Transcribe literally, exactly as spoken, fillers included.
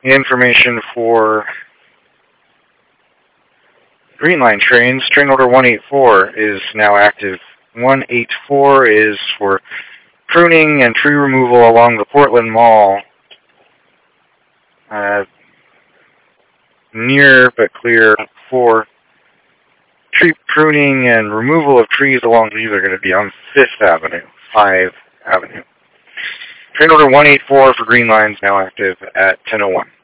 information for Green Line trains. Train order one eighty-four is now active. one eighty-four is for pruning and tree removal along the Portland Mall. Uh, near but clear for tree pruning and removal of trees along these are going to be on fifth Avenue, five Avenue. Train order one eighty-four for Green Line is now active at ten oh one.